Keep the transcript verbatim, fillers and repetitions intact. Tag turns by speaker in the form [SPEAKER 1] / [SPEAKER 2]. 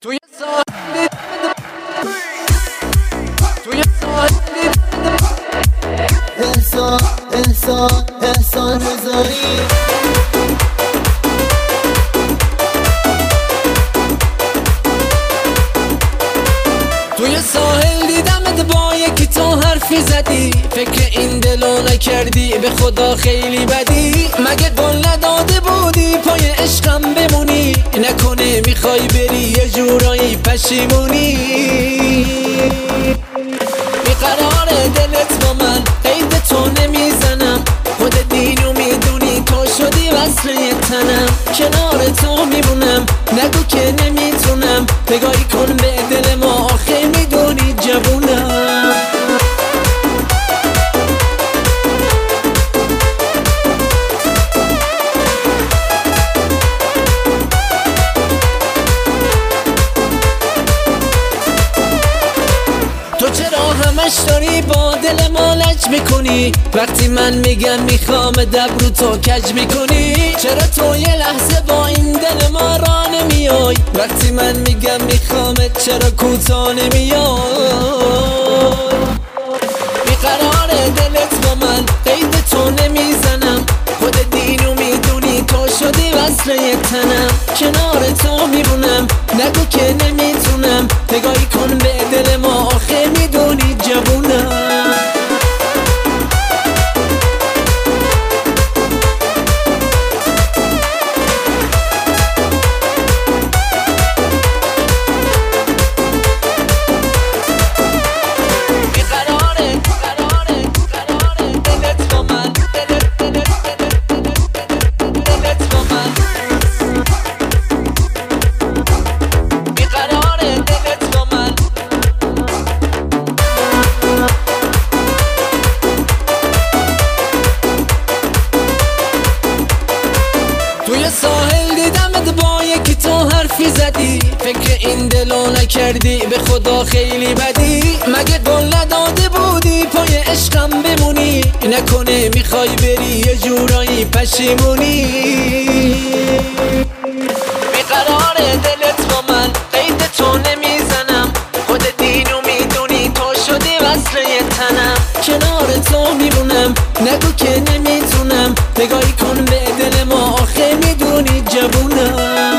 [SPEAKER 1] توی ساحل توی ساحل
[SPEAKER 2] احسان احسان احسان رضایی
[SPEAKER 1] توی ساحل دیدمت با یکی تو حرفی زدی، فکر این دلو نکردی به خدا خیلی بدی. مگه گل نداده بودی پای عشقم بمونی؟ نکنه میخوای بری یه جورایی پشیمونی؟ بیقرار دلت با من قید تو نمیزنم، خود دینو میدونی تو شدی وصل یه تنم. کنار تو میمونم نگو که نمیتونم، نگاهی کن به دل ما آخه میدونی جوونم. تو چرا همش داری با دل ما لج میکنی؟ وقتی من میگم میخوام دب رو تو کج میکنی؟ چرا تو یه لحظه با این دل ما را نمیای؟ وقتی من میگم میخوامت چرا کوتاه نمیای؟ بیقرار دلت با من قید تو نمیزنم، خود دینو میدونی تو شدی وصل یه تنم. کنار تو میمونم نگو که نمیتونم، نگاهی کن به دل ما آخه میدونی جوونم. توی ساحل دیدمت با یکی تو حرفی زدی، فکر این دلو نکردی به خدا خیلی بدی. مگه گل نداده بودی پای عشقم بمونی؟ نکنه میخوای بری یه جورایی پشیمونی؟ بیقرار دلت با من قید تو نمیزنم، خود دینو میدونی تو شدی وصل یه تنم. کنار تو میمونم نگو که نمیتونم، نگاهی کن به دل ما آخه میدونی جوونم.